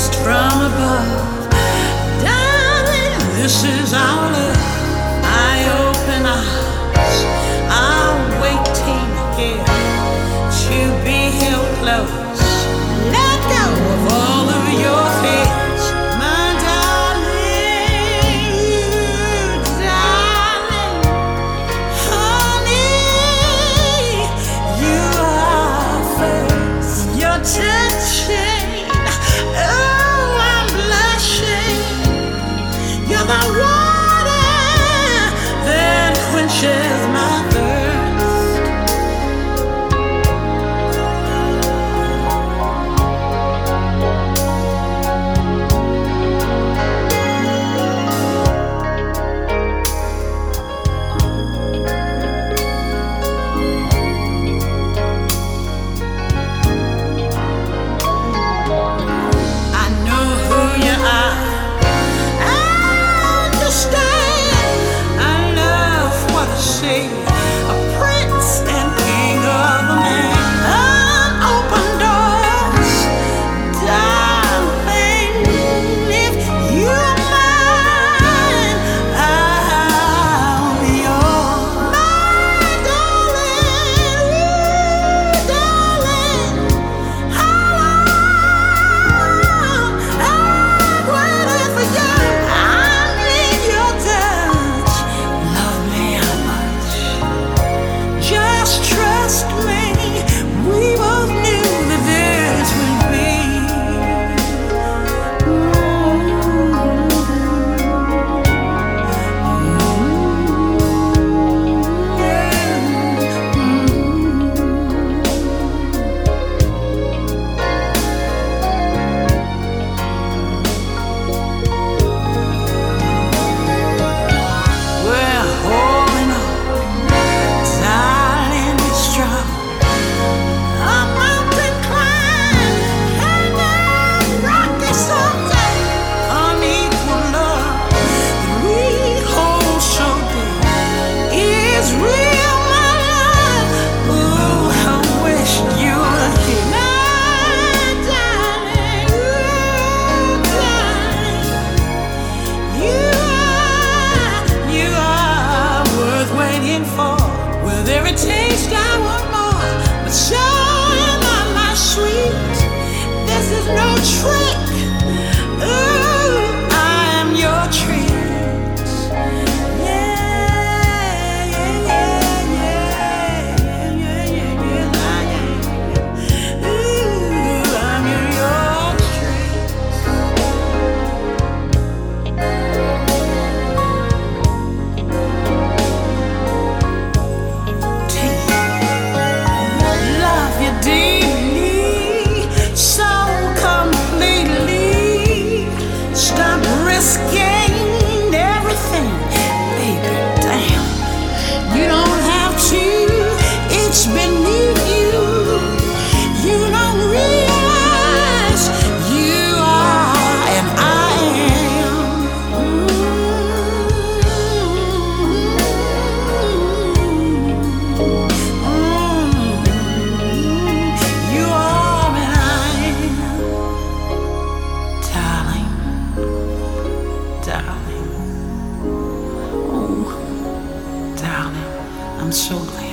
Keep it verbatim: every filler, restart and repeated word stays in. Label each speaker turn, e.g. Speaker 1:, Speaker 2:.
Speaker 1: blessed from above. Darling, this is our love. I open eyes, I'm waiting here to be held close. Let go of all of your fears, my darling, darling, honey, you are first. Your touching, oh, I'm blushing. You're the water that quenches my thirst. A prince and king of a man, unopen doors, darling. If you're mine, I'll be yours, my darling, ooh, darling. How long I've waited for you. I need your touch. Love me how much. Just trust me, we both knew that this would be. We're holding on, darling, be strong. A mountain climb and a rocky someday. Unequal love that we hold so dear is real, my love. Ooh, I wish you were here, my darling, ooh, darling. You are, you are worth waiting for. With every taste I want more, but so am I, my sweet. This is no trick. Ooh, I am your treat. Yeah, yeah, yeah, yeah, yeah, yeah, yeah, I am. Ooh, I'm your treat. Love you deeply, so completely. Stop risking everything, baby. Damn, you don't have to. It's beneath you. You don't realize you are and I am. You are and I am, darling, darling. Oh, darling, I'm so glad.